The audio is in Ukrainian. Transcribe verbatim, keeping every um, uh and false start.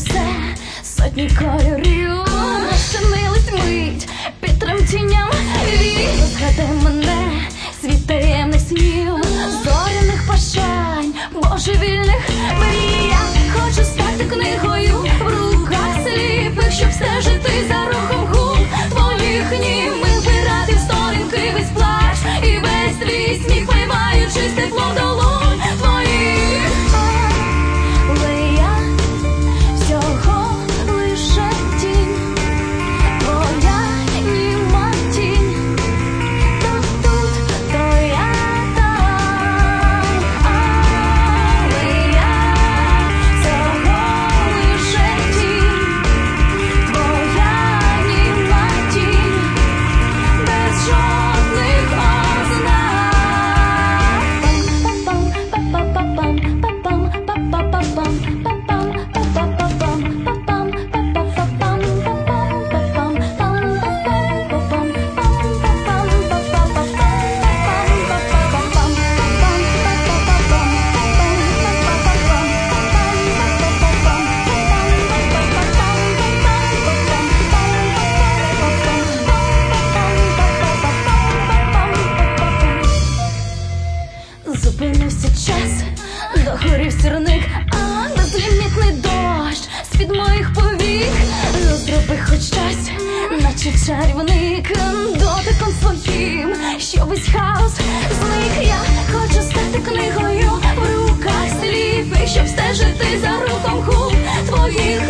все, сотні кольорів розчинились мить під тремтінням вій. Згадай мене, світ таємних снів, зоряних бажань, божевільних мрій. Я хочу стати книгою в руках сліпих, щоб стежити за рухом губ твоїх німих, вбирати в сторінки весь плач і весь твій сміх, вливаючись теплом долонь твоїх. Але я всього лише тінь, твоя німа тінь, то тут, то я там. Але я всього лише тінь, твоя німа тінь, без жодних ознак. Зупинився час, догорів сірник, а безлімітний дощ з-під моїх повік. Зроби хоч щось, наче чарівник, дотиком своїм, що весь хаос зник. Я хочу стати книгою в руках сліпих, щоб стежити за рухом губ твоїх